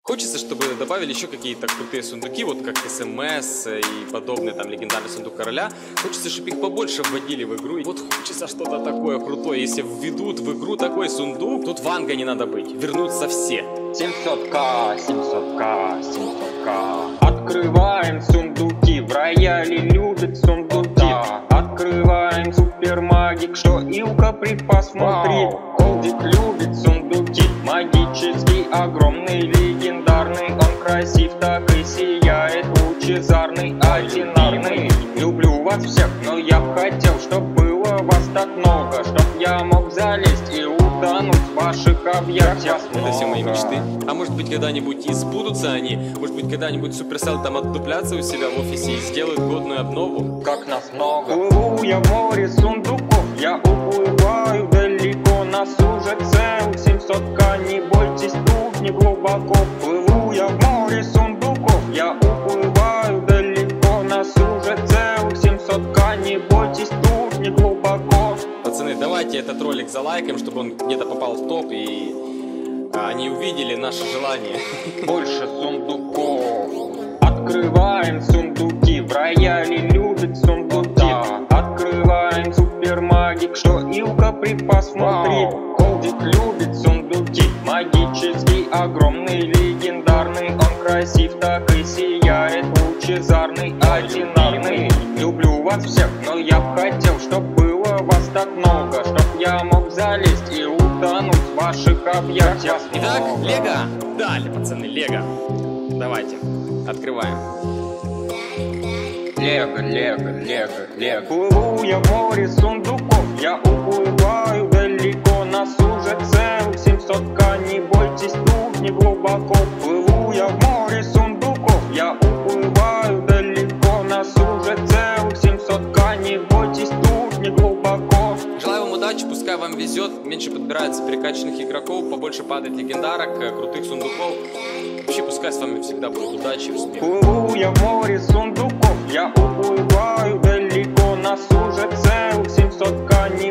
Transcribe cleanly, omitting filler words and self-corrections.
Хочется, чтобы добавили еще какие-то крутые сундуки, вот как СМС и подобные, там, легендарный сундук короля. Хочется, чтобы их побольше вводили в игру. И вот хочется что-то такое крутое. Если введут в игру такой сундук, тут Ванга не надо быть. Вернутся все. 700к, 700к, 700к. Открываем сундуки, в рояле любят сундуки. Открываем супермагик, что Илка припас внутри. Колдик любит сундуки, магический, огромный, легендарный. Он красив, так и сияет, лучезарный, одинарный. Люблю вас всех, но я б хотел, чтоб было вас так много, чтоб я мог залезть и утонуть в ваших объятиях. Это все мои мечты. А может быть, когда-нибудь и сбудутся они? Может быть, когда-нибудь Supercell там отдуплятся у себя в офисе и сделают годную обнову? Как нас много. Плыву я в море сундуков, я уплываю далеко, нас уже целых 700к, не бойтесь, тут не глубоко. Плыву я в море сундуков, я уплываю далеко, нас уже целых 700к, не бойтесь, тут не глубоко. Пацаны, давайте этот ролик залайкаем, чтобы он где-то попал в топ и они увидели наше желание. Больше сундуков. Открываем сундуки, в рояле любят сундуки. Открываем супермагик, что Илка припас внутри. Колдик любит сундуки, магический, огромный, легендарный. Он красив, так и сияет, лучезарный, одинарный. Люблю вас всех, но я б хотел, чтоб было вас так много, чтоб я мог залезть и утонуть в ваших объятиях. Итак, Лего. Далее, пацаны, Лего. Давайте, открываем. Лего, Лего, Лего, Лего. Плыву я в море сундуков, я уплываю далеко, нас уже целых 700к, не бойтесь, тут не глубоко. Плыву я в море сундуков, я уплываю далеко, нас уже целых 700к, не бойтесь, тут не глубоко. Желаю вам удачи, пускай вам везет, меньше подбирается перекачанных игроков, побольше падает легендарок, крутых сундуков. Вообще, пускай с вами всегда будет удачи и успех. Плыву я в море сундуков, я уплываю далеко, нас уже целых 700к, не